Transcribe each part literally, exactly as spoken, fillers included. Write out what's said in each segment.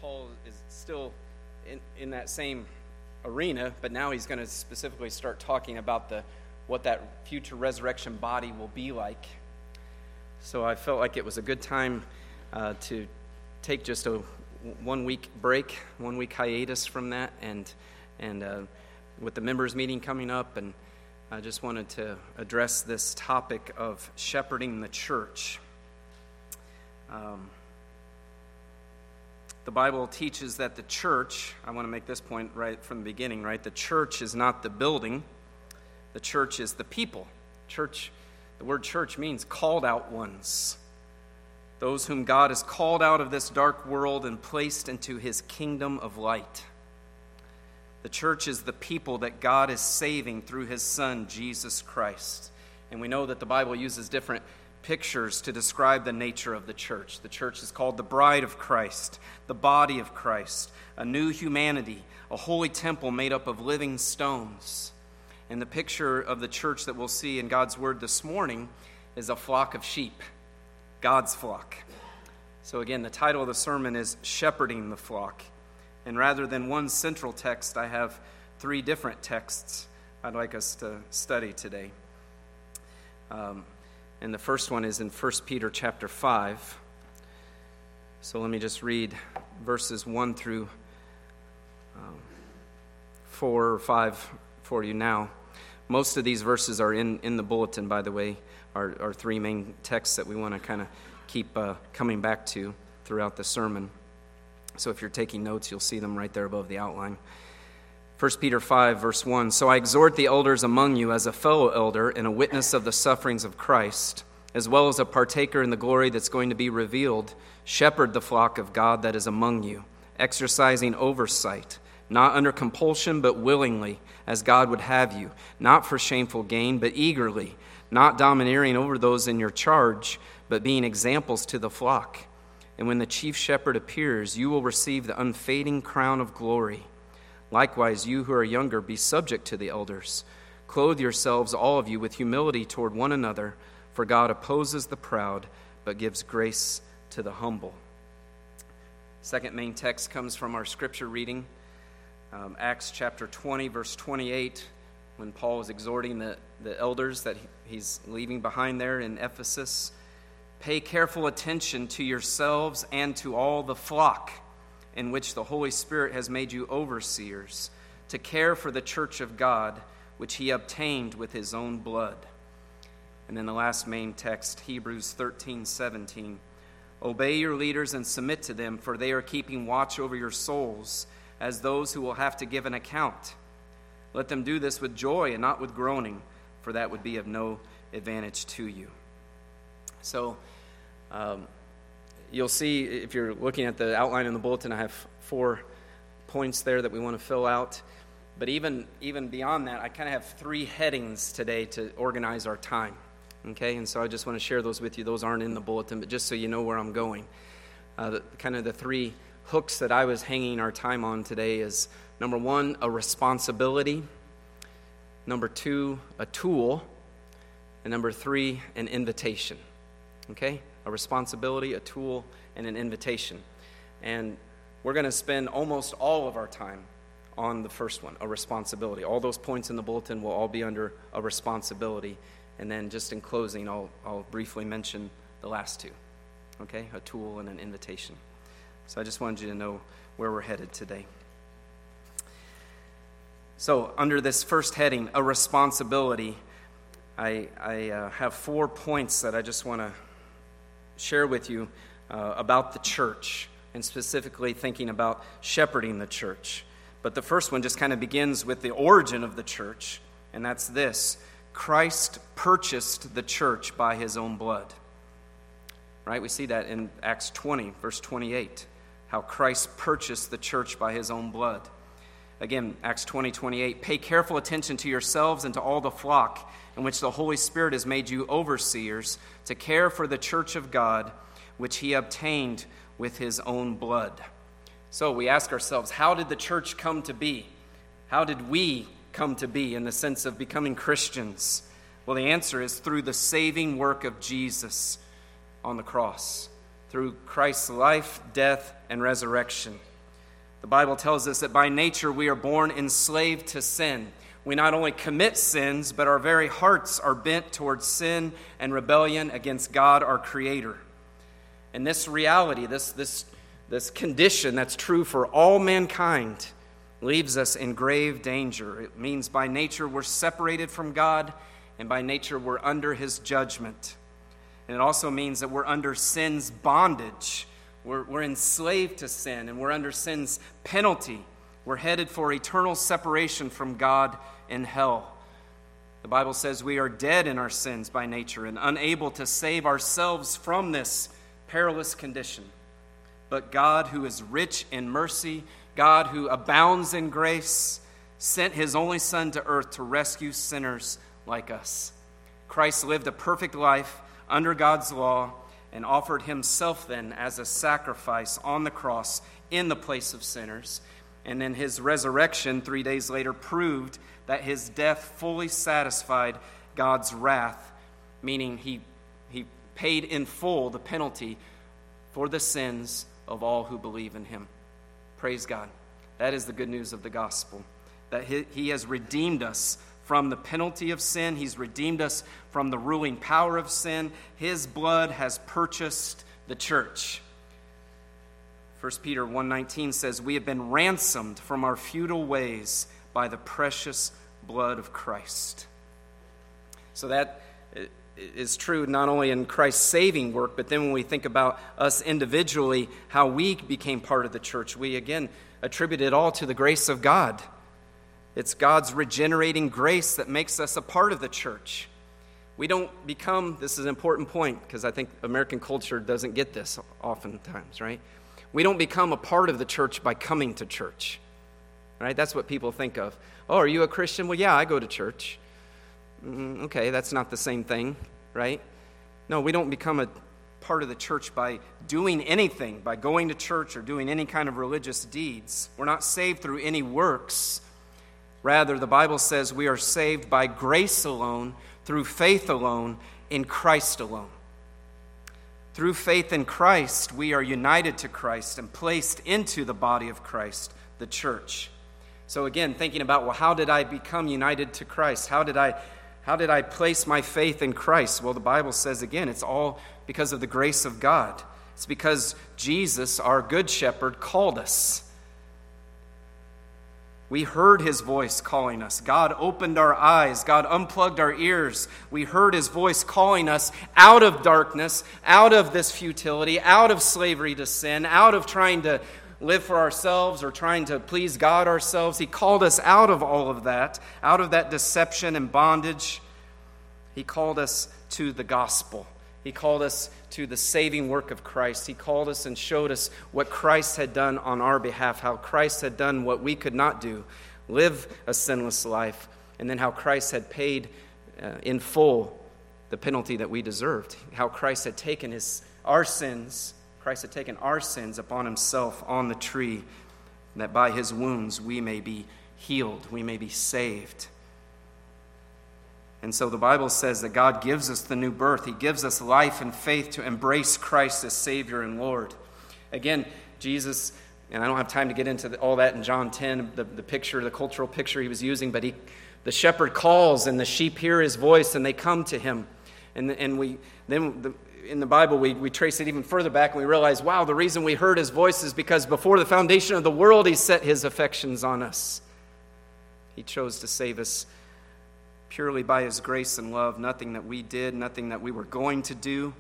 Paul is still in, in that same arena, but now he's going to specifically start talking about the what that future resurrection body will be like. So I felt like it was a good time uh, to take just a one-week break, one-week hiatus from that, and and uh, with the members' meeting coming up, and I just wanted to address this topic of shepherding the church. Um, the Bible teaches that the church, I want to make this point right from the beginning, right? The church is not the building. The church is the people. Church, the word church means called out ones. Those whom God has called out of this dark world and placed into his kingdom of light. The church is the people that God is saving through his Son, Jesus Christ. And we know that the Bible uses different pictures to describe the nature of the church. The church is called the bride of Christ, the body of Christ, a new humanity, a holy temple made up of living stones. And the picture of the church that we'll see in God's word this morning is a flock of sheep, God's flock. So again, the title of the sermon is Shepherding the Flock. And rather than one central text, I have three different texts I'd like us to study today. Um, and the first one is in First Peter chapter five. So let me just read verses one through um, four or five for you now. Most of these verses are in, in the bulletin, by the way, our, our three main texts that we want to kind of keep uh, coming back to throughout the sermon. So if you're taking notes, you'll see them right there above the outline. First Peter five, verse one, "So I exhort the elders among you as a fellow elder and a witness of the sufferings of Christ, as well as a partaker in the glory that's going to be revealed, shepherd the flock of God that is among you, exercising oversight, not under compulsion but willingly, as God would have you, not for shameful gain but eagerly, not domineering over those in your charge, but being examples to the flock. And when the chief shepherd appears, you will receive the unfading crown of glory. Likewise, you who are younger, be subject to the elders. Clothe yourselves, all of you, with humility toward one another, for God opposes the proud, but gives grace to the humble." Second main text comes from our scripture reading, um, Acts chapter twenty, verse twenty-eight, when Paul is exhorting the, the elders that he's leaving behind there in Ephesus. "Pay careful attention to yourselves and to all the flock in which the Holy Spirit has made you overseers, to care for the church of God, which he obtained with his own blood." And then the last main text, Hebrews thirteen seventeen. "Obey your leaders and submit to them, for they are keeping watch over your souls, as those who will have to give an account. Let them do this with joy and not with groaning, for that would be of no advantage to you." So, um, you'll see, if you're looking at the outline in the bulletin, I have four points there that we want to fill out. But even, even beyond that, I kind of have three headings today to organize our time. Okay, and so I just want to share those with you. Those aren't in the bulletin, but just so you know where I'm going. Uh, the, kind of the three hooks that I was hanging our time on today is, number one, a responsibility. Number two, a tool. And number three, an invitation. Okay? A responsibility, a tool, and an invitation. And we're going to spend almost all of our time on the first one, a responsibility. All those points in the bulletin will all be under a responsibility. And then just in closing, I'll, I'll briefly mention the last two. Okay? A tool and an invitation. So I just wanted you to know where we're headed today. So under this first heading, a responsibility, I, I uh, have four points that I just want to share with you uh, about the church, and specifically thinking about shepherding the church. But the first one just kind of begins with the origin of the church, and that's this: Christ purchased the church by his own blood. Right? We see that in Acts twenty, verse twenty-eight, how Christ purchased the church by his own blood. Again, Acts twenty, twenty-eight, "Pay careful attention to yourselves and to all the flock in which the Holy Spirit has made you overseers, to care for the church of God, which he obtained with his own blood." So we ask ourselves, how did the church come to be? How did we come to be in the sense of becoming Christians? Well, the answer is through the saving work of Jesus on the cross, through Christ's life, death, and resurrection. The Bible tells us that by nature we are born enslaved to sin. We not only commit sins, but our very hearts are bent towards sin and rebellion against God, our Creator. And this reality, this, this, this condition that's true for all mankind, leaves us in grave danger. It means by nature we're separated from God, and by nature we're under His judgment. And it also means that we're under sin's bondage. We're, we're enslaved to sin, and we're under sin's penalty. We're headed for eternal separation from God in hell. The Bible says we are dead in our sins by nature and unable to save ourselves from this perilous condition. But God, who is rich in mercy, God who abounds in grace, sent His only Son to earth to rescue sinners like us. Christ lived a perfect life under God's law and offered Himself then as a sacrifice on the cross in the place of sinners. And then His resurrection three days later proved that His death fully satisfied God's wrath, meaning He, he paid in full the penalty for the sins of all who believe in Him. Praise God. That is the good news of the gospel, that he, he has redeemed us from the penalty of sin. He's redeemed us from the ruling power of sin. His blood has purchased the church. First Peter one nineteen says, we have been ransomed from our futile ways by the precious blood of Christ. So that is true not only in Christ's saving work, but then when we think about us individually, how we became part of the church, we again attribute it all to the grace of God. It's God's regenerating grace that makes us a part of the church. We don't become, this is an important point, because I think American culture doesn't get this oftentimes, right? We don't become a part of the church by coming to church, right? That's what people think of. Oh, are you a Christian? Well, yeah, I go to church. Mm, okay, that's not the same thing, right? No, we don't become a part of the church by doing anything, by going to church or doing any kind of religious deeds. We're not saved through any works. Rather, the Bible says we are saved by grace alone, through faith alone, in Christ alone. Through faith in Christ, we are united to Christ and placed into the body of Christ, the church. So again, thinking about, well, how did I become united to Christ? How did I, how did I place my faith in Christ? Well, the Bible says, again, it's all because of the grace of God. It's because Jesus, our good shepherd, called us. We heard His voice calling us. God opened our eyes. God unplugged our ears. We heard His voice calling us out of darkness, out of this futility, out of slavery to sin, out of trying to live for ourselves or trying to please God ourselves. He called us out of all of that, out of that deception and bondage. He called us to the gospel. He called us to the saving work of Christ. He called us and showed us what Christ had done on our behalf, how Christ had done what we could not do, live a sinless life, and then how Christ had paid uh, in full the penalty that we deserved, how Christ had taken his our sins, Christ had taken our sins upon Himself on the tree, and that by His wounds we may be healed, we may be saved. And so the Bible says that God gives us the new birth. He gives us life and faith to embrace Christ as Savior and Lord. Again, Jesus, and I don't have time to get into the, all that in John ten, the, the picture, the cultural picture He was using, but he, the shepherd calls and the sheep hear His voice and they come to Him. And, and we then the, in the Bible we, we trace it even further back and we realize, wow, the reason we heard His voice is because before the foundation of the world He set His affections on us. He chose to save us purely by His grace and love, nothing that we did, nothing that we were going to do.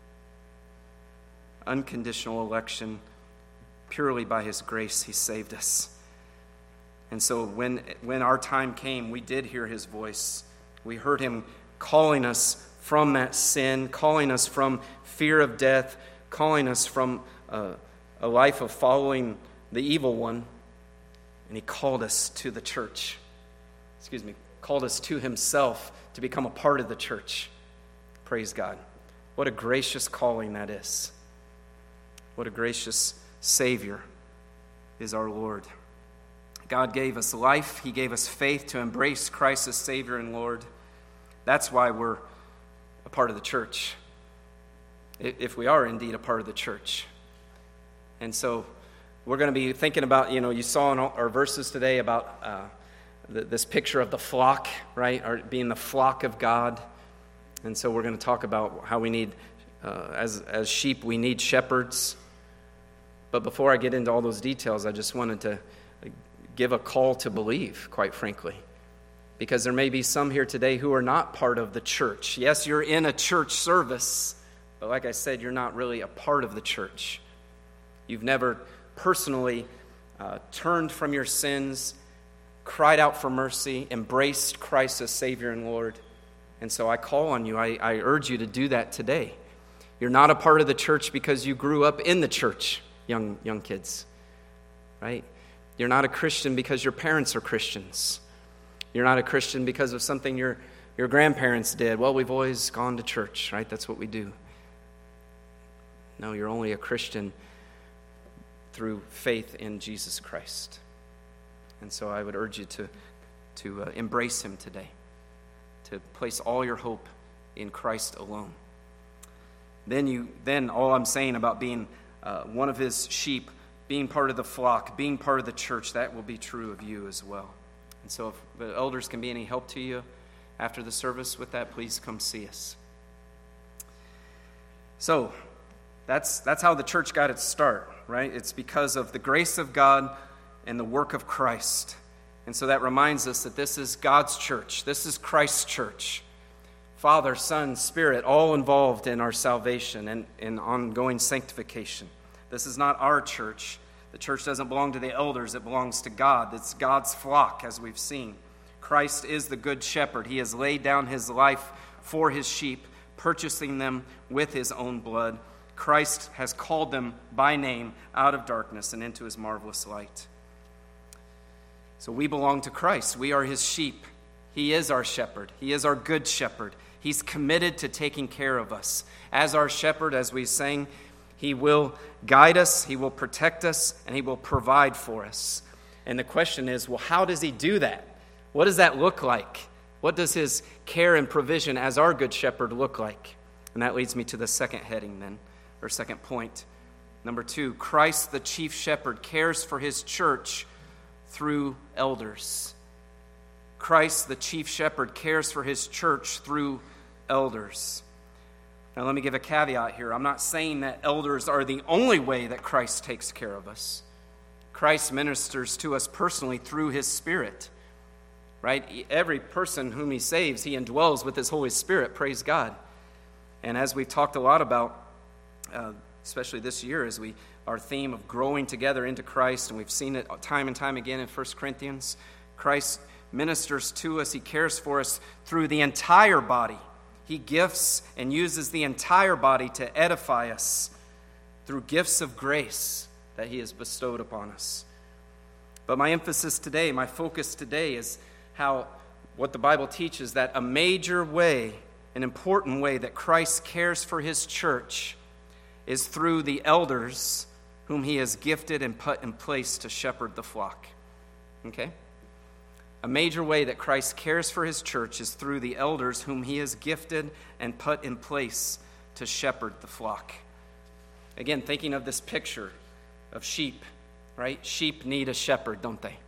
Unconditional election, purely by His grace He saved us. And so when, when our time came, we did hear His voice. We heard Him calling us from that sin, calling us from fear of death, calling us from uh, a life of following the evil one. And He called us to the church. Excuse me. Called us to Himself to become a part of the church. Praise God. What a gracious calling that is. What a gracious Savior is our Lord. God gave us life. He gave us faith to embrace Christ as Savior and Lord. That's why we're a part of the church, if we are indeed a part of the church. And so we're going to be thinking about, you know, you saw in our verses today about uh, the, this picture of the flock, right, or being the flock of God. And so we're going to talk about how we need, uh, as as sheep, we need shepherds. But before I get into all those details, I just wanted to give a call to believe, quite frankly. Because there may be some here today who are not part of the church. Yes, you're in a church service, but like I said, you're not really a part of the church. You've never personally uh, turned from your sins, cried out for mercy, embraced Christ as Savior and Lord. And so I call on you, I, I urge you to do that today. You're not a part of the church because you grew up in the church, young young kids, right? You're not a Christian because your parents are Christians. You're not a Christian because of something your, your grandparents did. Well, we've always gone to church, right? That's what we do. No, you're only a Christian through faith in Jesus Christ. And so I would urge you to, to uh, embrace him today, to place all your hope in Christ alone. Then you, then all I'm saying about being uh, one of his sheep, being part of the flock, being part of the church, that will be true of you as well. And so if the elders can be any help to you after the service with that, please come see us. So that's that's how the church got its start, right? It's because of the grace of God and the work of Christ. And so that reminds us that this is God's church. This is Christ's church. Father, Son, Spirit, all involved in our salvation and in ongoing sanctification. This is not our church. The church doesn't belong to the elders. It belongs to God. It's God's flock, as we've seen. Christ is the good shepherd. He has laid down his life for his sheep, purchasing them with his own blood. Christ has called them by name out of darkness and into his marvelous light. So we belong to Christ. We are his sheep. He is our shepherd. He is our good shepherd. He's committed to taking care of us. As our shepherd, as we sang, he will guide us, he will protect us, and he will provide for us. And the question is, well, how does he do that? What does that look like? What does his care and provision as our good shepherd look like? And that leads me to the second heading then, or second point. Number two, Christ, the chief shepherd, cares for his church through elders. Christ, the chief shepherd, cares for his church through elders. Now, let me give a caveat here. I'm not saying that elders are the only way that Christ takes care of us. Christ ministers to us personally through his Spirit, right? Every person whom he saves, he indwells with his Holy Spirit. Praise God. And as we've talked a lot about, uh, especially this year, as we our theme of growing together into Christ, and we've seen it time and time again in First Corinthians, Christ ministers to us. He cares for us through the entire body. He gifts and uses the entire body to edify us through gifts of grace that he has bestowed upon us. But my emphasis today, my focus today is how what the Bible teaches, that a major way, an important way that Christ cares for his church is through the elders whom he has gifted and put in place to shepherd the flock. Okay? A major way that Christ cares for his church is through the elders whom he has gifted and put in place to shepherd the flock. Again, thinking of this picture of sheep, right? Sheep need a shepherd, don't they?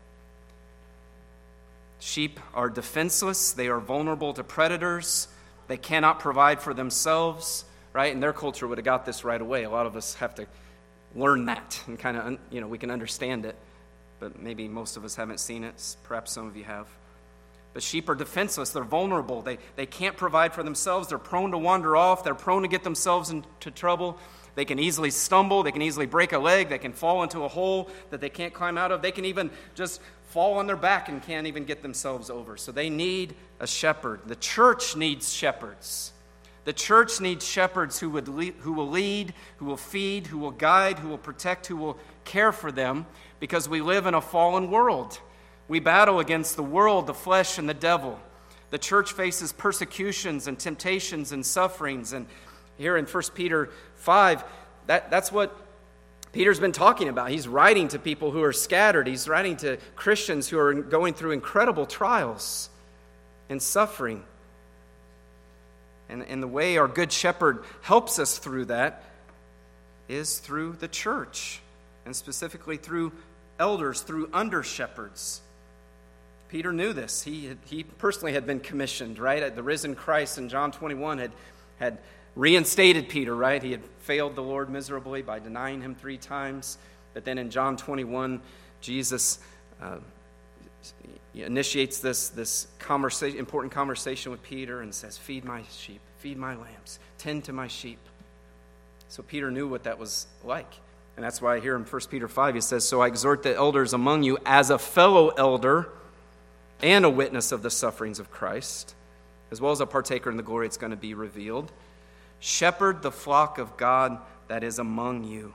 Sheep are defenseless. They are vulnerable to predators. They cannot provide for themselves, right? And their culture would have got this right away. A lot of us have to learn that and kind of, you know, we can understand it. But maybe most of us haven't seen it. Perhaps some of you have. But sheep are defenseless. They're vulnerable. They, they can't provide for themselves. They're prone to wander off. They're prone to get themselves into trouble. They can easily stumble. They can easily break a leg. They can fall into a hole that they can't climb out of. They can even just fall on their back and can't even get themselves over. So they need a shepherd. The church needs shepherds. The church needs shepherds who would lead, who will lead, who will feed, who will guide, who will protect, who will care for them, because we live in a fallen world. We battle against the world, the flesh, and the devil. The church faces persecutions and temptations and sufferings. And here in First Peter five, that, that's what Peter's been talking about. He's writing to people who are scattered. He's writing to Christians who are going through incredible trials and suffering. And, and the way our good shepherd helps us through that is through the church. and specifically through elders, through under-shepherds. Peter knew this. He had, he personally had been commissioned, right? The risen Christ in John twenty-one had, had reinstated Peter, right? He had failed the Lord miserably by denying him three times. But then in John twenty-one, Jesus uh, initiates this, this conversation, important conversation with Peter and says, feed my sheep, feed my lambs, tend to my sheep. So Peter knew what that was like. And that's why here in First Peter five, he says, so I exhort the elders among you as a fellow elder and a witness of the sufferings of Christ, as well as a partaker in the glory that's going to be revealed. Shepherd the flock of God that is among you.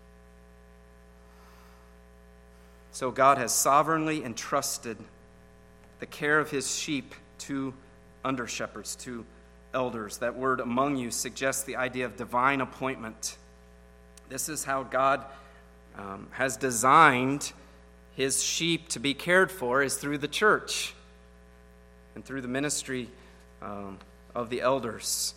So God has sovereignly entrusted the care of his sheep to under-shepherds, to elders. That word among you suggests the idea of divine appointment. This is how God um, has designed his sheep to be cared for, is through the church and through the ministry um, of the elders.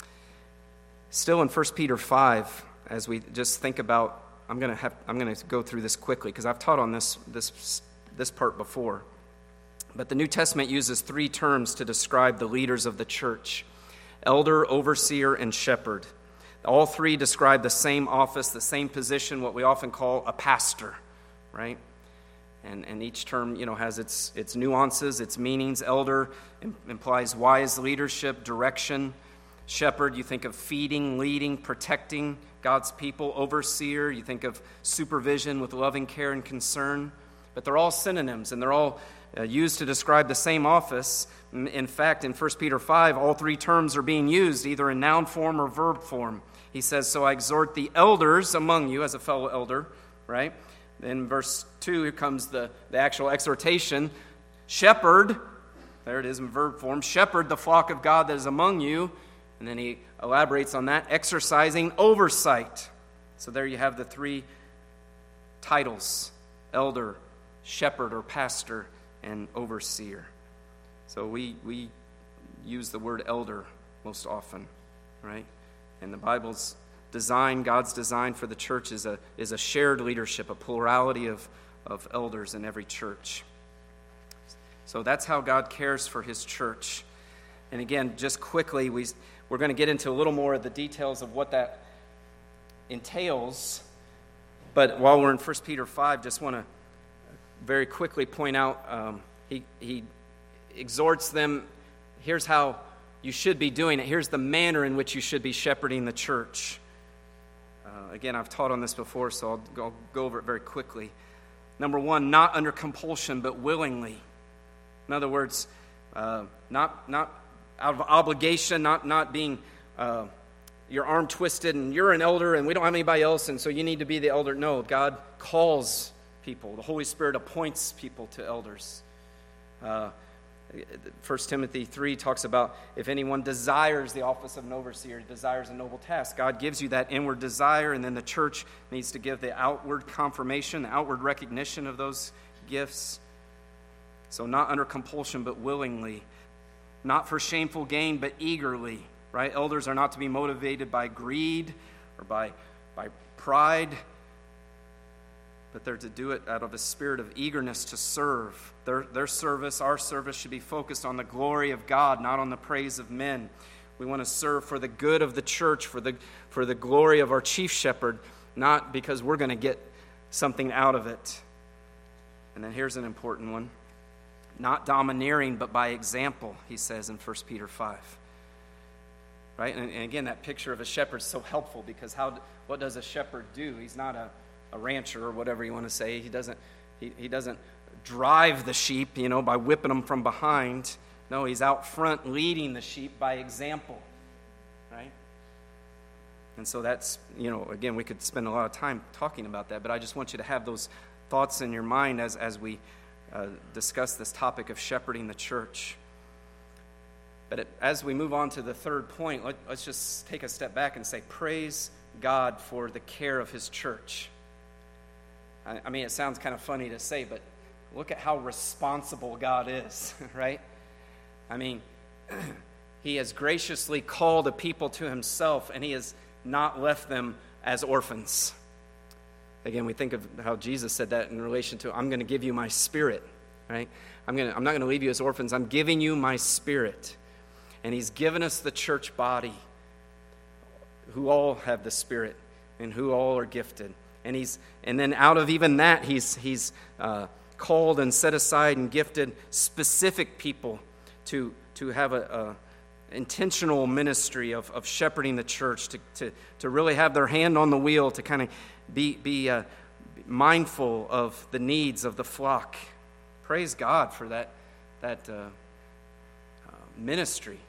Still in First Peter five, as we just think about, I'm going to have I'm going to go through this quickly because I've taught on this this this part before. But the New Testament uses three terms to describe the leaders of the church: elder, overseer, and shepherd. All three describe the same office, the same position, what we often call a pastor, right? And and each term, you know, has its its nuances, its meanings. Elder implies wise leadership, direction. Shepherd, you think of feeding, leading, protecting God's people. Overseer, you think of supervision with loving care and concern. But they're all synonyms, and they're all uh, used to describe the same office. In fact, in First Peter five, all three terms are being used, either in noun form or verb form. He says, so I exhort the elders among you, as a fellow elder, right? In verse two, here comes the, the actual exhortation. Shepherd, there it is in verb form, shepherd the flock of God that is among you. And then he elaborates on that, exercising oversight. So there you have the three titles: elder, shepherd or pastor, and overseer. So we we use the word elder most often, right? And the Bible's design, God's design for the church is a is a shared leadership, a plurality of, of elders in every church. So that's how God cares for his church. And again, just quickly, we, we're going to get into a little more of the details of what that entails. But while we're in First Peter five, just want to very quickly point out, um, he, he exhorts them, here's how you should be doing it. Here's the manner in which you should be shepherding the church. Uh, again, I've taught on this before, so I'll go, I'll go over it very quickly. Number one, not under compulsion, but willingly. In other words, uh, not not out of obligation, not not being uh, your arm twisted and you're an elder and we don't have anybody else and so you need to be the elder. No, God calls people. The Holy Spirit appoints people to elders. Uh, First Timothy three talks about if anyone desires the office of an overseer, desires a noble task, God gives you that inward desire, and then the church needs to give the outward confirmation, the outward recognition of those gifts. So not under compulsion, but willingly. Not for shameful gain, but eagerly, right? Elders are not to be motivated by greed or by, by pride, but they're to do it out of a spirit of eagerness to serve. Their, their service, our service, should be focused on the glory of God, not on the praise of men. We want to serve for the good of the church, for the, for the glory of our chief shepherd, not because we're going to get something out of it. And then here's an important one. Not domineering, but by example, he says in First Peter five. Right? And, and again, that picture of a shepherd is so helpful because how? what does a shepherd do? He's not a, a rancher or whatever you want to say. He doesn't he, he doesn't drive the sheep, you know, by whipping them from behind. No, he's out front leading the sheep by example. Right? And so that's, you know, again, we could spend a lot of time talking about that, but I just want you to have those thoughts in your mind as, as we Uh, discuss this topic of shepherding the church. But it, as we move on to the third point, let, let's just take a step back and say, praise God for the care of his church. I, I mean, it sounds kind of funny to say, but look at how responsible God is, right? I mean, he has graciously called a people to himself, and he has not left them as orphans. again, we think of how Jesus said that in relation to, I'm going to give you my Spirit, right? I'm going to, I'm not going to leave you as orphans. I'm giving you my Spirit. And he's given us the church body, who all have the Spirit and who all are gifted. And he's, and then out of even that, he's he's uh, called and set aside and gifted specific people to to have a, a intentional ministry of, of shepherding the church, to, to to really have their hand on the wheel, to kind of be be uh, mindful of the needs of the flock. Praise God for that that uh, uh, ministry.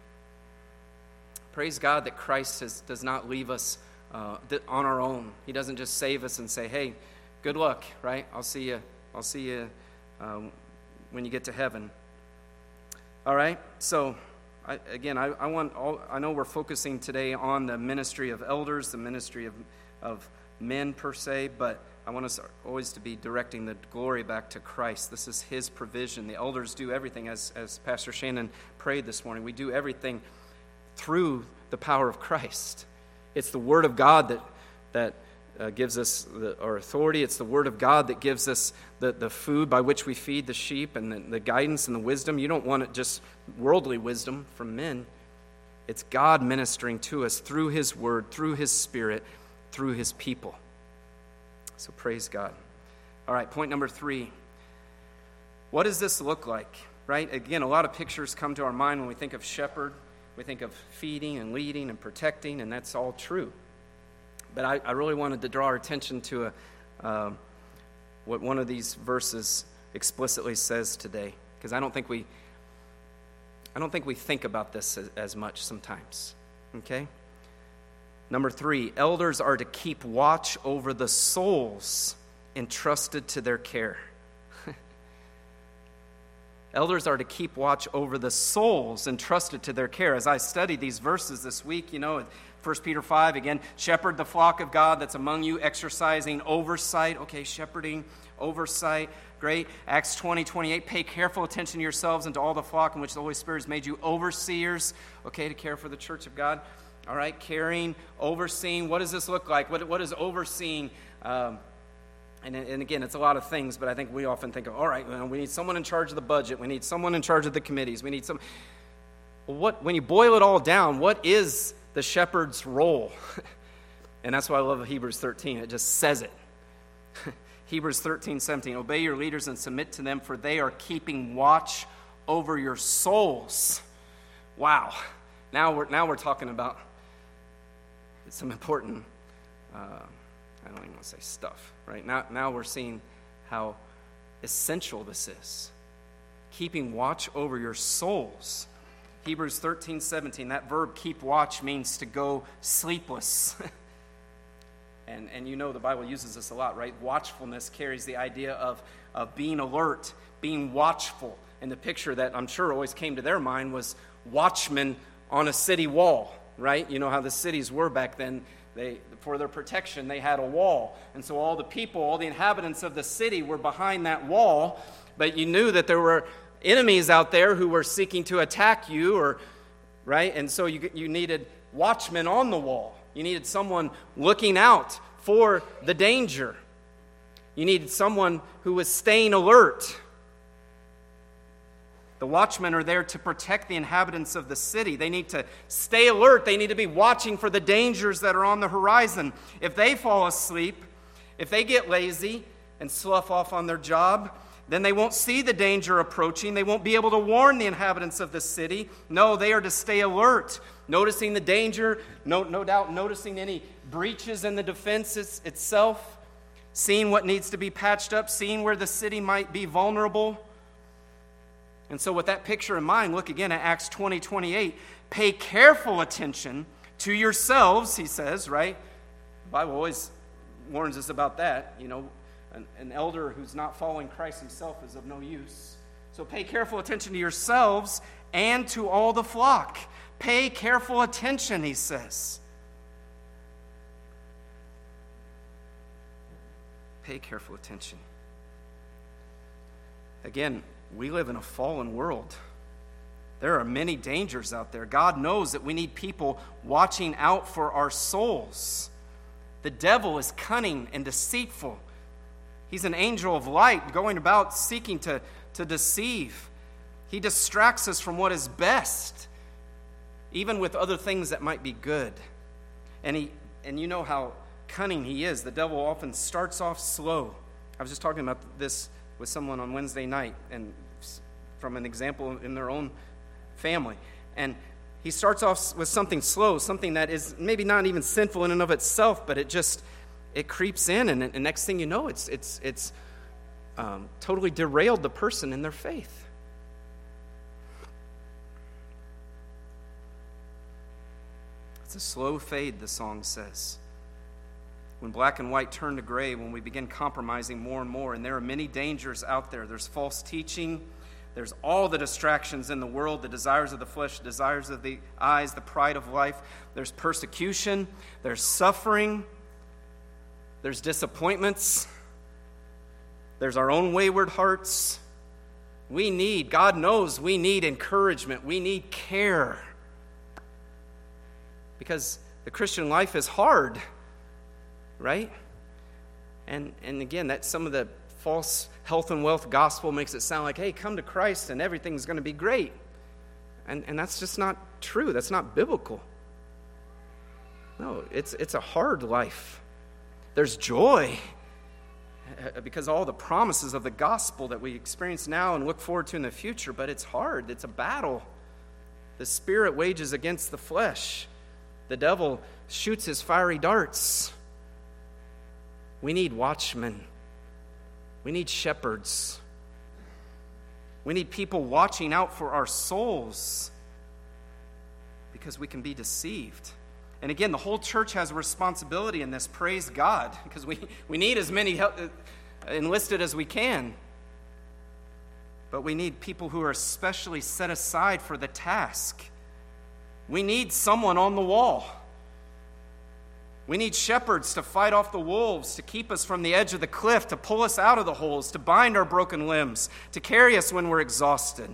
Praise God that Christ has, does not leave us uh, on our own. He doesn't just save us and say, "Hey, good luck, right? I'll see you. I'll see you um, when you get to heaven." All right. So, I, again, I, I want. All, I know we're focusing today on the ministry of elders, the ministry of of men per se, but I want us always to be directing the glory back to Christ. This is His provision. The elders do everything, as as Pastor Shannon prayed this morning. We do everything through the power of Christ. It's the Word of God that that uh, gives us the, our authority. It's the Word of God that gives us the, the food by which we feed the sheep, and the, the guidance and the wisdom. You don't want it just worldly wisdom from men. It's God ministering to us through His Word, through His Spirit, through His people. So praise God. All right, point number three. What does this look like? Right? Again, a lot of pictures come to our mind when we think of shepherd. We think of feeding and leading and protecting, and that's all true. But I, I really wanted to draw our attention to a, uh, what one of these verses explicitly says today, because I don't think we, I don't think we think about this as, as much sometimes. Okay. Number three, elders are to keep watch over the souls entrusted to their care. Elders are to keep watch over the souls entrusted to their care. As I studied these verses this week, you know, First Peter five, again, shepherd the flock of God that's among you, exercising oversight. Okay, shepherding, oversight, great. Acts twenty, twenty-eight, pay careful attention to yourselves and to all the flock in which the Holy Spirit has made you overseers, okay, to care for the church of God. All right, caring, overseeing. What does this look like? What, what is overseeing? Um, And, and again, it's a lot of things, but I think we often think of, all right, well, we need someone in charge of the budget. We need someone in charge of the committees. We need some. Well, what, when you boil it all down, what is the shepherd's role? And that's why I love Hebrews thirteen. It just says it. Hebrews thirteen, seventeen. Obey your leaders and submit to them, for they are keeping watch over your souls. Wow. Now we're, now we're talking about some important... Uh, I don't even want to say stuff, right? Now, now we're seeing how essential this is. Keeping watch over your souls. Hebrews thirteen, seventeen, that verb, keep watch, means to go sleepless. and and you know the Bible uses this a lot, right? Watchfulness carries the idea of, of being alert, being watchful. And the picture that I'm sure always came to their mind was watchmen on a city wall, right? You know how the cities were back then. They, for their protection, they had a wall. And so all the people, all the inhabitants of the city were behind that wall. But you knew that there were enemies out there who were seeking to attack you, or right? And so you, you needed watchmen on the wall. You needed someone looking out for the danger. You needed someone who was staying alert. The watchmen are there to protect the inhabitants of the city. They need to stay alert. They need to be watching for the dangers that are on the horizon. If they fall asleep, if they get lazy and slough off on their job, then they won't see the danger approaching. They won't be able to warn the inhabitants of the city. No, they are to stay alert, noticing the danger, no, no doubt noticing any breaches in the defense itself, seeing what needs to be patched up, seeing where the city might be vulnerable. And so with that picture in mind, look again at Acts twenty, twenty-eight. Pay careful attention to yourselves, he says, right? The Bible always warns us about that. You know, an, an elder who's not following Christ himself is of no use. So pay careful attention to yourselves and to all the flock. Pay careful attention, he says. Pay careful attention. Again, we live in a fallen world. There are many dangers out there. God knows that we need people watching out for our souls. The devil is cunning and deceitful. He's an angel of light going about seeking to, to deceive. He distracts us from what is best, even with other things that might be good. And he, and you know how cunning he is. The devil often starts off slow. I was just talking about this with someone on Wednesday night, and from an example in their own family. And he starts off with something slow, something that is maybe not even sinful in and of itself, but it just, it creeps in, and, and next thing you know, it's it's it's um, totally derailed the person in their faith. It's a slow fade, the song says. When black and white turn to gray, when we begin compromising more and more, and there are many dangers out there. There's false teaching. There's all the distractions in the world, the desires of the flesh, the desires of the eyes, the pride of life. There's persecution. There's suffering. There's disappointments. There's our own wayward hearts. We need, God knows we need encouragement. We need care. Because the Christian life is hard, right? And and again, that some of the false health and wealth gospel makes it sound like, hey, come to Christ and everything's going to be great. And and that's just not true. That's not biblical. No, it's it's a hard life. There's joy because all the promises of the gospel that we experience now and look forward to in the future, but it's hard. It's a battle. The spirit wages against the flesh. The devil shoots his fiery darts. We need watchmen. We need shepherds. We need people watching out for our souls because we can be deceived. And again, the whole church has a responsibility in this. Praise God, because we, we need as many enlisted as we can. But we need people who are especially set aside for the task. We need someone on the wall. We need shepherds to fight off the wolves, to keep us from the edge of the cliff, to pull us out of the holes, to bind our broken limbs, to carry us when we're exhausted.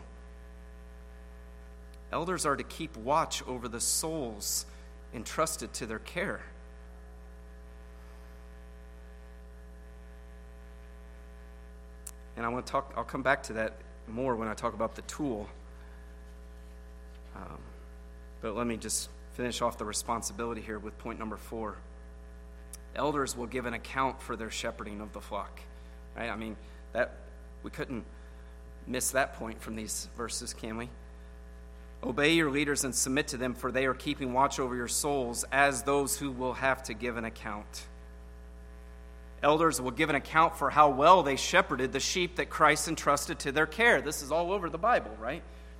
Elders are to keep watch over the souls entrusted to their care. And I want to talk, I'll come back to that more when I talk about the tool. Um, but let me just finish off the responsibility here with point number four. Elders will give an account for their shepherding of the flock. Right? I mean, that we couldn't miss that point from these verses, can we? Obey your leaders and submit to them, for they are keeping watch over your souls as those who will have to give an account. Elders will give an account for how well they shepherded the sheep that Christ entrusted to their care. This is all over the Bible, right?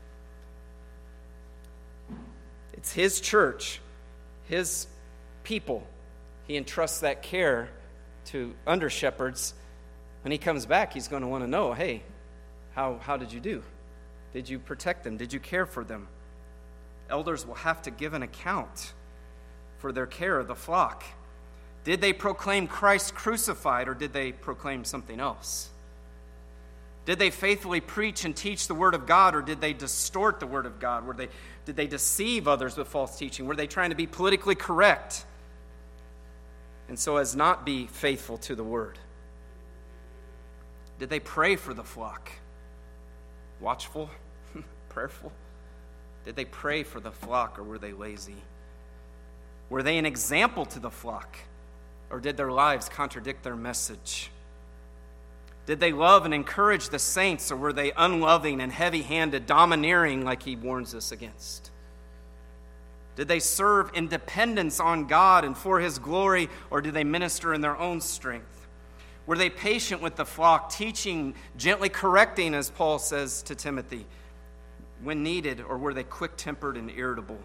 It's his church, his people. He entrusts that care to under shepherds. When he comes back, he's going to want to know, hey, how, how did you do? Did you protect them? Did you care for them? Elders will have to give an account for their care of the flock. Did they proclaim Christ crucified, or did they proclaim something else? Did they faithfully preach and teach the Word of God, or did they distort the Word of God? Were they, did they deceive others with false teaching? Were they trying to be politically correct, and so as not be faithful to the Word? Did they pray for the flock? Watchful? Prayerful? Did they pray for the flock, or were they lazy? Were they an example to the flock, or did their lives contradict their message? Did they love and encourage the saints, or were they unloving and heavy-handed, domineering like he warns us against? Did they serve in dependence on God and for his glory, or did they minister in their own strength? Were they patient with the flock, teaching, gently correcting, as Paul says to Timothy, when needed, or were they quick-tempered and irritable?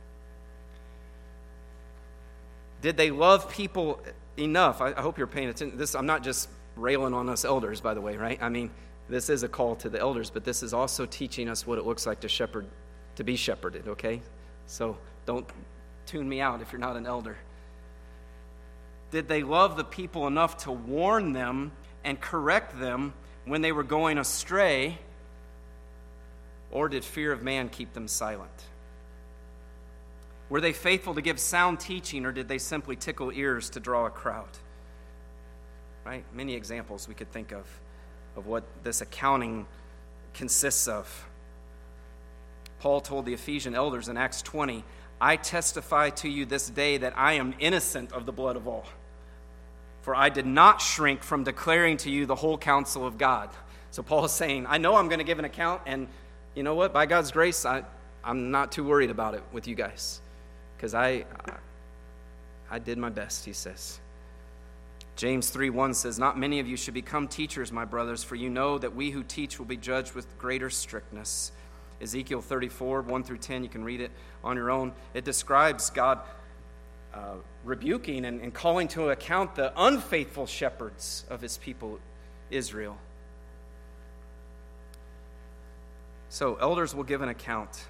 Did they love people enough? I, I hope you're paying attention. This, I'm not just railing on us elders, by the way, right? I mean, this is a call to the elders, but this is also teaching us what it looks like to shepherd, to be shepherded, okay? So don't tune me out if you're not an elder. Did they love the people enough to warn them and correct them when they were going astray, or did fear of man keep them silent? Were they faithful to give sound teaching, or did they simply tickle ears to draw a crowd? right? Many examples we could think of of what this accounting consists of. Paul told the Ephesian elders in Acts twenty, I testify to you this day that I am innocent of the blood of all. For I did not shrink from declaring to you the whole counsel of God. So Paul is saying, I know I'm going to give an account, and you know what? By God's grace, I, I'm not too worried about it with you guys. Because I, I did my best, he says. James three one says, not many of you should become teachers, my brothers, for you know that we who teach will be judged with greater strictness. Ezekiel thirty-four, one through ten, you can read it on your own. It describes God uh, rebuking and, and calling to account the unfaithful shepherds of his people, Israel. So elders will give an account.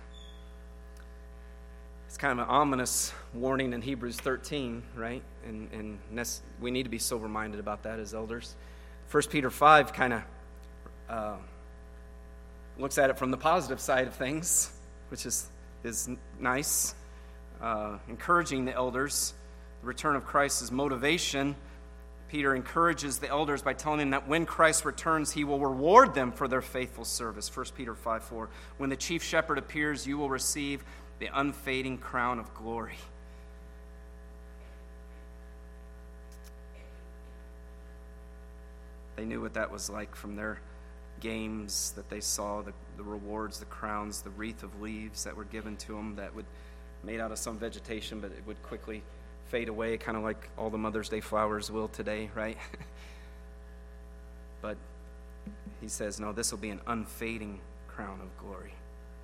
It's kind of an ominous warning in Hebrews thirteen, right? And, and we need to be sober-minded about that as elders. First Peter five kind of uh, looks at it from the positive side of things, which is, is nice. Uh, encouraging the elders. The return of Christ is motivation. Peter encourages the elders by telling them that when Christ returns, he will reward them for their faithful service. First Peter five four. When the chief shepherd appears, you will receive the unfading crown of glory. They knew what that was like from their games that they saw, the, the rewards, the crowns, the wreath of leaves that were given to them that would made out of some vegetation, but it would quickly fade away, kind of like all the Mother's Day flowers will today, right? But he says, no, this will be an unfading crown of glory,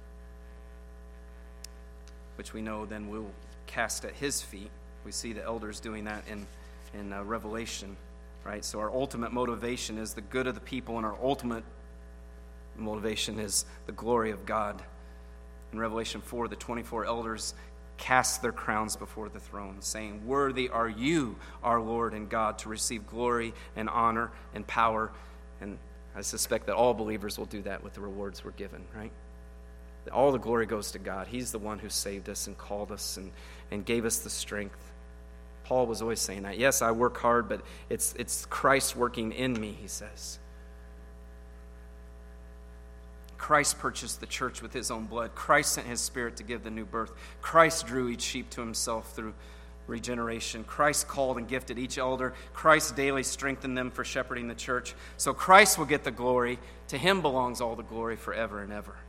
which we know then we'll cast at his feet. We see the elders doing that in, in uh, Revelation, right? So our ultimate motivation is the good of the people, and our ultimate motivation is the glory of God. In Revelation four, the twenty-four elders cast their crowns before the throne, saying, worthy are you, our Lord and God, to receive glory and honor and power. And I suspect that all believers will do that with the rewards we're given, right? All the glory goes to God. He's the one who saved us and called us and, and gave us the strength. Paul was always saying that. Yes, I work hard, but it's it's Christ working in me, he says. Christ purchased the church with his own blood. Christ sent his Spirit to give the new birth. Christ drew each sheep to himself through regeneration. Christ called and gifted each elder. Christ daily strengthened them for shepherding the church. So Christ will get the glory. To him belongs all the glory forever and ever.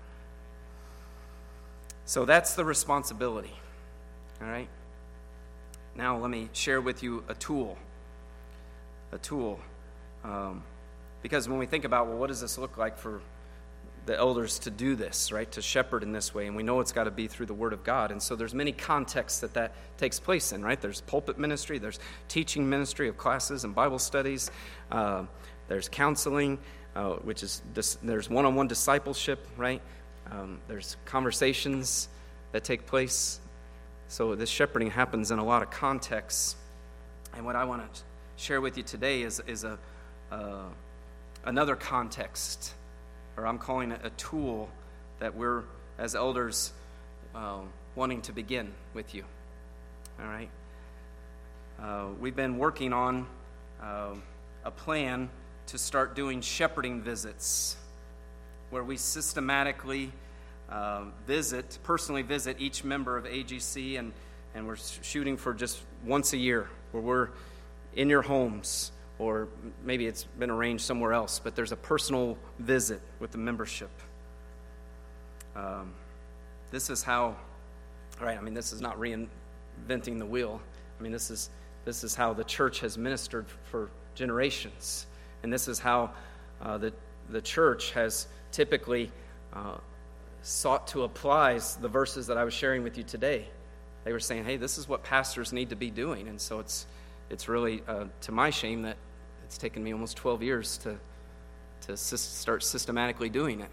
So that's the responsibility. All right? Now let me share with you a tool. A tool. Um, because when we think about, well, what does this look like for the elders to do this, right, to shepherd in this way, and we know it's got to be through the Word of God, and so there's many contexts that that takes place in, right? There's pulpit ministry, there's teaching ministry of classes and Bible studies, uh, there's counseling, uh, which is dis- there's one-on-one discipleship, right? Um, there's conversations that take place. So this shepherding happens in a lot of contexts, and what I want to share with you today is is a uh, another context. Or I'm calling it a tool that we're, as elders, uh, wanting to begin with you. All right? Uh, we've been working on uh, a plan to start doing shepherding visits, where we systematically uh, visit, personally visit each member of A G C, and, and we're shooting for just once a year, where we're in your homes, or maybe it's been arranged somewhere else, but there's a personal visit with the membership. Um, this is how, right, I mean, this is not reinventing the wheel. I mean, this is this is how the church has ministered for generations. And this is how uh, the, the church has typically uh, sought to apply the verses that I was sharing with you today. They were saying, hey, this is what pastors need to be doing. And so it's it's really, uh, to my shame, that it's taken me almost twelve years to to sy- start systematically doing it.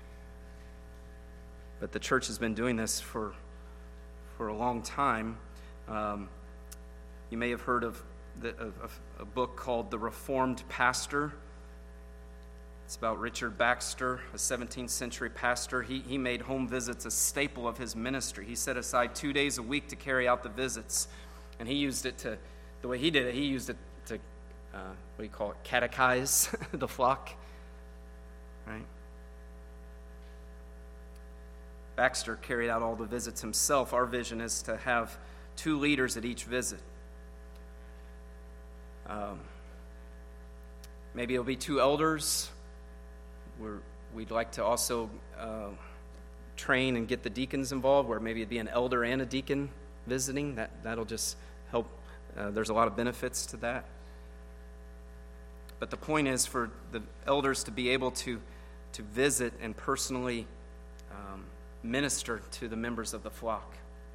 But the church has been doing this for for a long time. Um, you may have heard of, the, of a book called The Reformed Pastor. It's about Richard Baxter, a seventeenth century pastor. He, he made home visits a staple of his ministry. He set aside two days a week to carry out the visits. And he used it to, the way he did it, he used it to uh, what do you call it, catechize the flock, right? Baxter carried out all the visits himself. Our vision is to have two leaders at each visit. Um, maybe it'll be two elders. We're, we'd like to also uh, train and get the deacons involved, where maybe it'd be an elder and a deacon visiting. That, that'll just help. Uh, there's a lot of benefits to that. But the point is for the elders to be able to, to visit and personally um, minister to the members of the flock.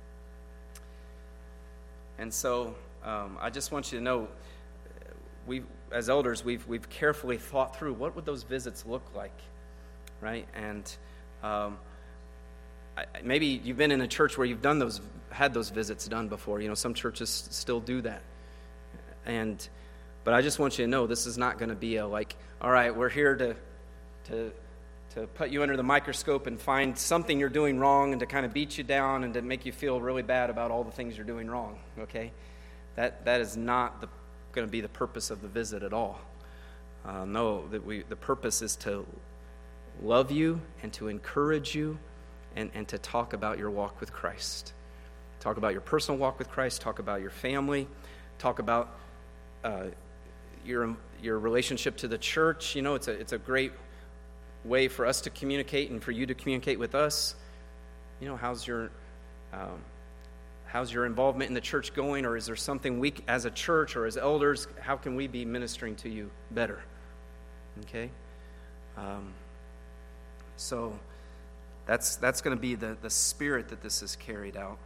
And so um, I just want you to know, we as elders, we've we've carefully thought through what would those visits look like, right? And um, I, maybe you've been in a church where you've done those, had those visits done before. You know, some churches still do that. And but I just want you to know, this is not going to be a like, all right, we're here to to to put you under the microscope and find something you're doing wrong and to kind of beat you down and to make you feel really bad about all the things you're doing wrong, okay? That that is not the, going to be the purpose of the visit at all. Uh, no, that we the purpose is to love you and to encourage you and, and to talk about your walk with Christ. Talk about your personal walk with Christ, talk about your family, talk about uh, your your relationship to the church. You know, it's a it's a great way for us to communicate and for you to communicate with us. You know, how's your um, how's your involvement in the church going, or is there something we as a church or as elders, how can we be ministering to you better? Okay, um, so that's that's going to be the the spirit that this is carried out.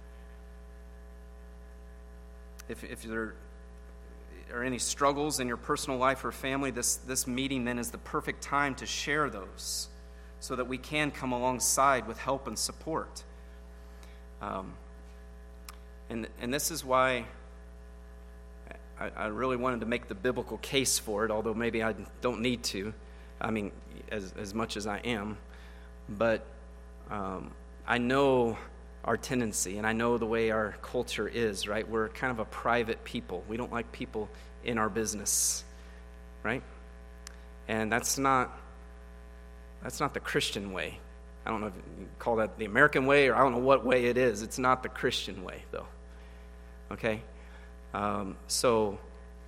If if there are any struggles in your personal life or family, this, this meeting then is the perfect time to share those so that we can come alongside with help and support. Um, and, and this is why I, I really wanted to make the biblical case for it, although maybe I don't need to, I mean, as, as much as I am. But um, I know our tendency, and I know the way our culture is, right? We're kind of a private people. We don't like people in our business, right? And that's not that's not the Christian way. I don't know if you call that the American way, or I don't know what way it is. It's not the Christian way, though. Okay? Um, so,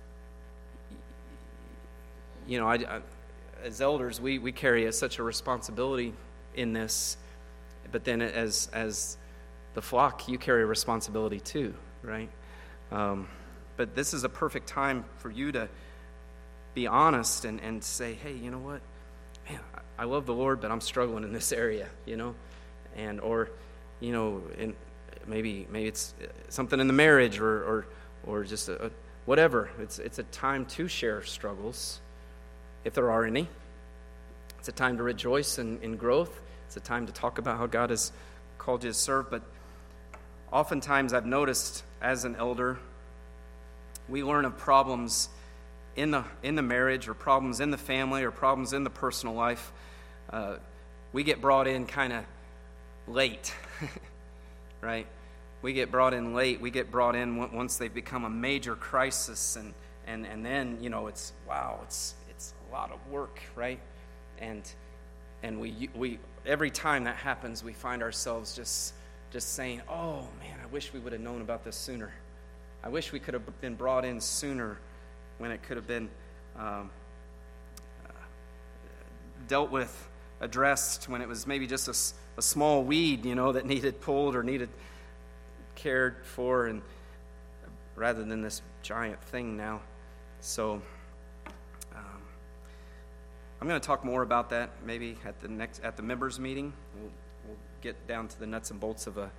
you know, I, I, as elders, we, we carry a, such a responsibility in this, but then as as the flock, you carry a responsibility too, right? Um, but this is a perfect time for you to be honest and, and say, hey, you know what? Man, I love the Lord, but I'm struggling in this area, you know? And, or, you know, in, maybe maybe it's something in the marriage or or, or just a, a, whatever. It's, it's a time to share struggles, if there are any. It's a time to rejoice in, in growth. It's a time to talk about how God has called you to serve, but oftentimes I've noticed as an elder, we learn of problems in the in the marriage or problems in the family or problems in the personal life. Uh, we get brought in kind of late, right? We get brought in late. We get brought in once they've become a major crisis, and, and, and then, you know, it's, wow, it's it's a lot of work, right? And and we we every time that happens, we find ourselves just just saying, oh, man, I wish we would have known about this sooner. I wish we could have been brought in sooner when it could have been um, uh, dealt with, addressed, when it was maybe just a, a small weed, you know, that needed pulled or needed cared for, and rather than this giant thing now. So um, I'm going to talk more about that maybe at the next at the members meeting. We'll, we'll get down to the nuts and bolts of a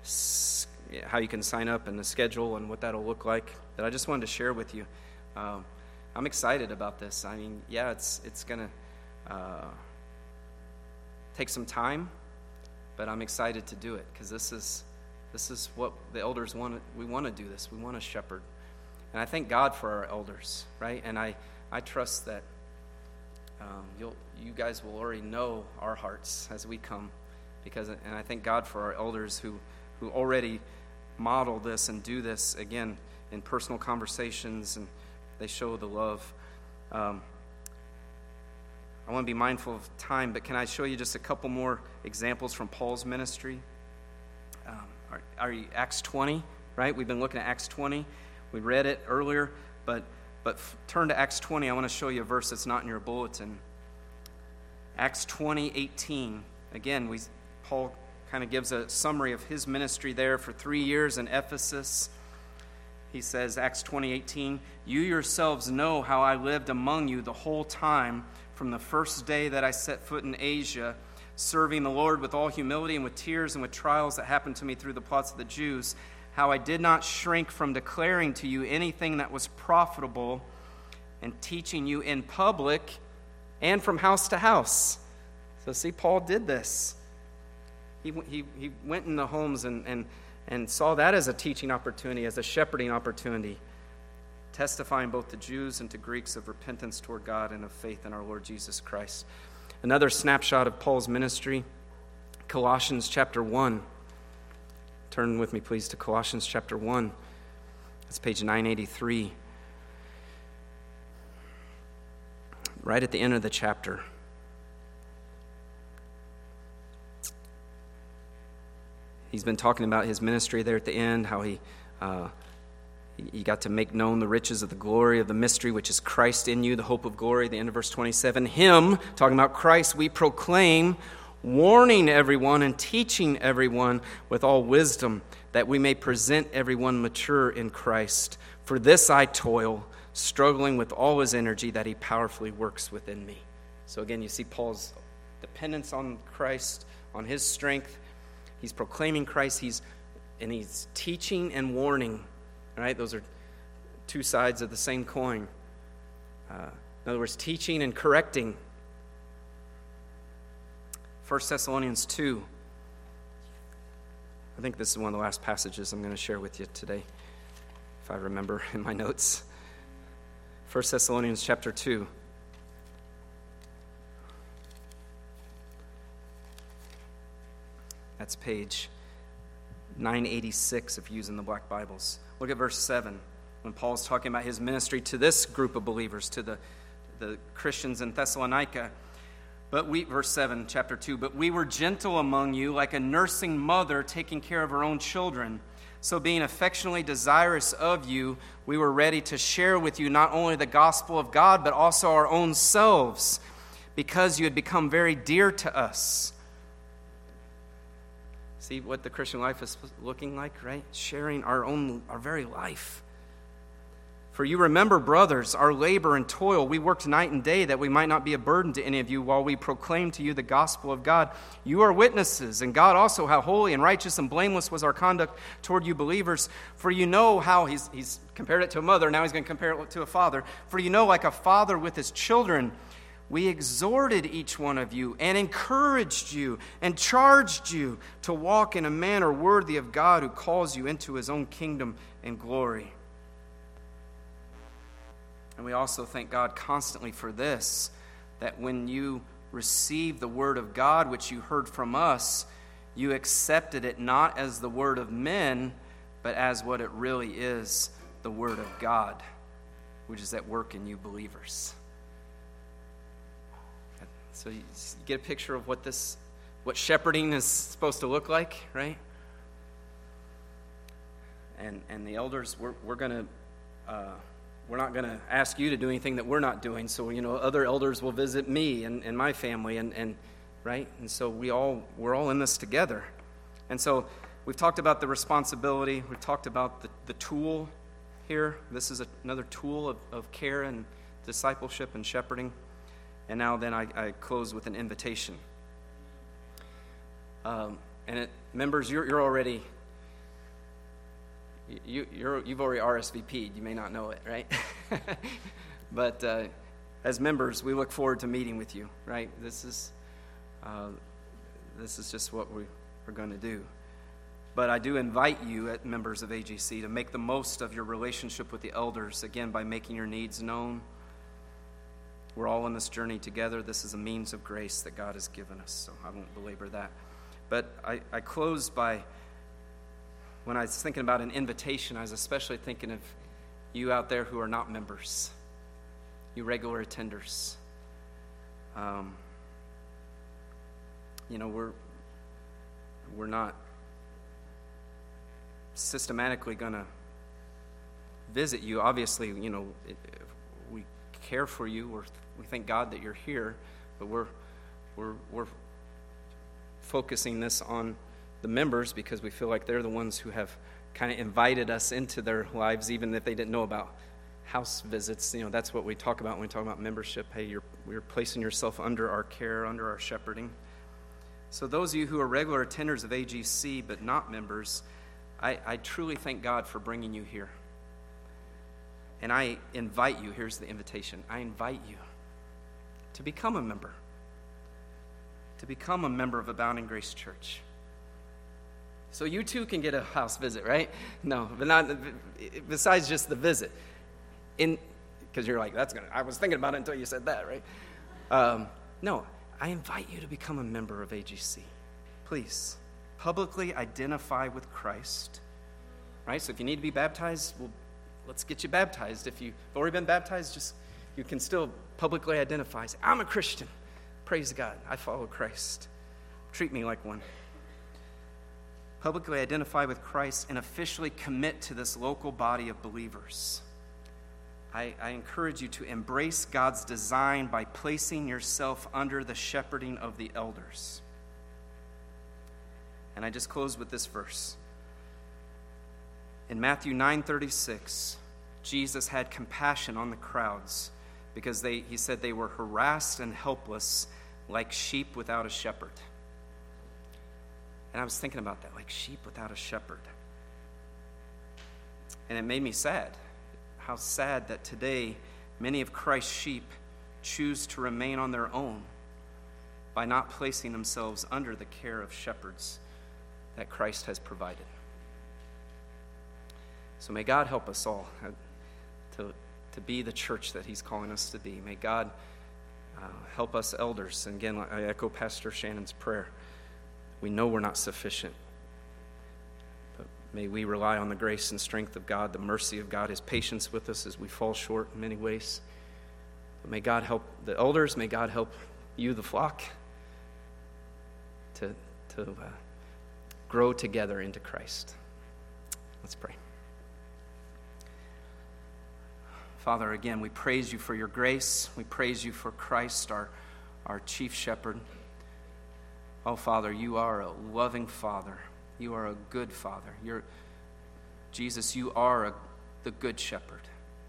how you can sign up and the schedule and what that'll look like. But I just wanted to share with you. Um, I'm excited about this. I mean, yeah, it's it's gonna uh, take some time, but I'm excited to do it because this is this is what the elders want. We want to do this. We want to shepherd, and I thank God for our elders, right? And I I trust that um, you'll you guys will already know our hearts as we come, because and I thank God for our elders who who already model this and do this again in personal conversations and They show the love. Um, I want to be mindful of time, but can I show you just a couple more examples from Paul's ministry? Um, are, are you, Acts twenty, right? We've been looking at Acts twenty. We read it earlier, but but f- turn to Acts twenty. I want to show you a verse that's not in your bulletin. Acts twenty, eighteen. Again, we Paul kind of gives a summary of his ministry there for three years in Ephesus. He says, Acts twenty, eighteen, "You yourselves know how I lived among you the whole time from the first day that I set foot in Asia, serving the Lord with all humility and with tears and with trials that happened to me through the plots of the Jews, how I did not shrink from declaring to you anything that was profitable and teaching you in public and from house to house." So see, Paul did this. He, he, he went in the homes and, and, and saw that as a teaching opportunity, as a shepherding opportunity, testifying both to Jews and to Greeks of repentance toward God and of faith in our Lord Jesus Christ. Another snapshot of Paul's ministry, Colossians chapter one. Turn with me, please, to Colossians chapter one. That's page nine eighty-three. Right at the end of the chapter. He's been talking about his ministry there at the end, how he uh, he got to make known the riches of the glory of the mystery, which is Christ in you, the hope of glory. The end of verse twenty-seven. Him, talking about Christ, we proclaim, warning everyone and teaching everyone with all wisdom, that we may present everyone mature in Christ. For this I toil, struggling with all his energy that he powerfully works within me. So again, you see Paul's dependence on Christ, on his strength. He's proclaiming Christ, he's and he's teaching and warning. Right? Those are two sides of the same coin. Uh, in other words, teaching and correcting. First Thessalonians two. I think this is one of the last passages I'm going to share with you today, if I remember in my notes. First Thessalonians chapter two. That's page nine eighty-six if you're using the Black Bibles. Look at verse seven, when Paul's talking about his ministry to this group of believers, to the, the Christians in Thessalonica. But we, verse seven, chapter two, "But we were gentle among you, like a nursing mother taking care of her own children. So being affectionately desirous of you, we were ready to share with you not only the gospel of God, but also our own selves, because you had become very dear to us." See what the Christian life is looking like, right? Sharing our own, our very life. "For you remember, brothers, our labor and toil. We worked night and day that we might not be a burden to any of you while we proclaim to you the gospel of God. You are witnesses, and God also, how holy and righteous and blameless was our conduct toward you believers. For you know how," he's, he's compared it to a mother, now he's going to compare it to a father. "For you know, like a father with his children, we exhorted each one of you and encouraged you and charged you to walk in a manner worthy of God who calls you into his own kingdom and glory." And we also thank God constantly for this, that when you received the word of God, which you heard from us, you accepted it not as the word of men, but as what it really is, the word of God, which is at work in you believers. So you get a picture of what this, what shepherding is supposed to look like, right? And and the elders, we're we're gonna, uh, we're not gonna ask you to do anything that we're not doing. So you know, other elders will visit me and, and my family, and, and right. And so we all we're all in this together. And so we've talked about the responsibility. We've talked about the, the tool here. This is a, another tool of, of care and discipleship and shepherding. And now then I, I close with an invitation. Um, and it, members, you're, you're already, you, you're, you've already R S V P'd. You may not know it, right? But uh, as members, we look forward to meeting with you, right? This is, uh, this is just what we are going to do. But I do invite you, as members of A G C, to make the most of your relationship with the elders, again, by making your needs known. We're all on this journey together. This is a means of grace that God has given us, so I won't belabor that. But I, I close by, when I was thinking about an invitation, I was especially thinking of you out there who are not members, you regular attenders. Um, you know, we're we're not systematically going to visit you. Obviously, you know, it, we care for you. We're, we thank God that you're here, but we're we're we're focusing this on the members because we feel like they're the ones who have kind of invited us into their lives, even if they didn't know about house visits. You know, that's what we talk about when we talk about membership. Hey, you're you're placing yourself under our care, under our shepherding. So those of you who are regular attenders of A G C but not members, I, I truly thank God for bringing you here. And I invite you, here's the invitation, I invite you to become a member, to become a member of Abounding Grace Church. So you too can get a house visit, right? No, but not besides just the visit. In because you're like, that's gonna, I was thinking about it until you said that, right? Um, no, I invite you to become a member of A G C. Please, publicly identify with Christ, right? So if you need to be baptized, well, let's get you baptized. If you've already been baptized, just you can still publicly identify. Say, I'm a Christian. Praise God. I follow Christ. Treat me like one. Publicly identify with Christ and officially commit to this local body of believers. I, I encourage you to embrace God's design by placing yourself under the shepherding of the elders. And I just close with this verse. In Matthew nine thirty-six, Jesus had compassion on the crowds because they, he said they were harassed and helpless like sheep without a shepherd. And I was thinking about that, like sheep without a shepherd. And it made me sad. How sad that today many of Christ's sheep choose to remain on their own by not placing themselves under the care of shepherds that Christ has provided. So may God help us all to, to be the church that he's calling us to be. May God uh, help us elders. And again, I echo Pastor Shannon's prayer. We know we're not sufficient. But may we rely on the grace and strength of God, the mercy of God, his patience with us as we fall short in many ways. But may God help the elders. May God help you, the flock, to, to uh, grow together into Christ. Let's pray. Father, again, we praise you for your grace. We praise you for Christ, our, our chief shepherd. Oh, Father, you are a loving Father. You are a good Father. You're, Jesus, you are a, the good shepherd.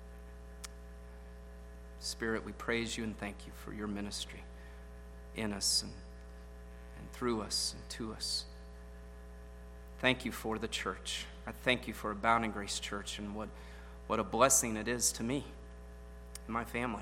Spirit, we praise you and thank you for your ministry in us and, and through us and to us. Thank you for the church. I thank you for Abounding Grace Church and what, what a blessing it is to me and my family.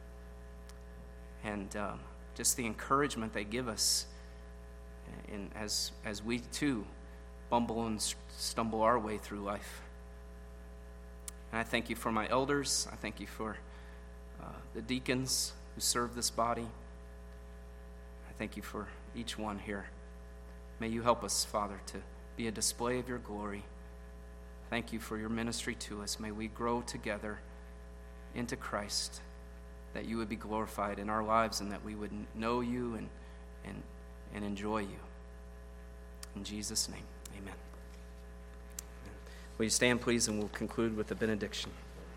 And um, just the encouragement they give us in, as, as we too bumble and stumble our way through life. And I thank you for my elders. I thank you for uh, the deacons who serve this body. I thank you for each one here. May you help us, Father, to be a display of your glory. Thank you for your ministry to us. May we grow together into Christ, that you would be glorified in our lives and that we would know you and, and, and enjoy you. In Jesus' name, amen. Will you stand, please, and we'll conclude with the benediction.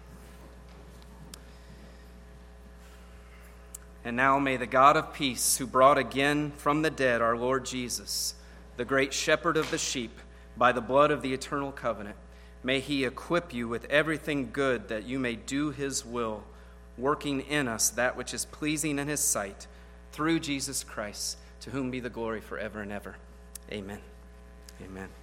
And now may the God of peace, who brought again from the dead our Lord Jesus, the great shepherd of the sheep, by the blood of the eternal covenant, may he equip you with everything good that you may do his will, working in us that which is pleasing in his sight, through Jesus Christ, to whom be the glory forever and ever. Amen. Amen.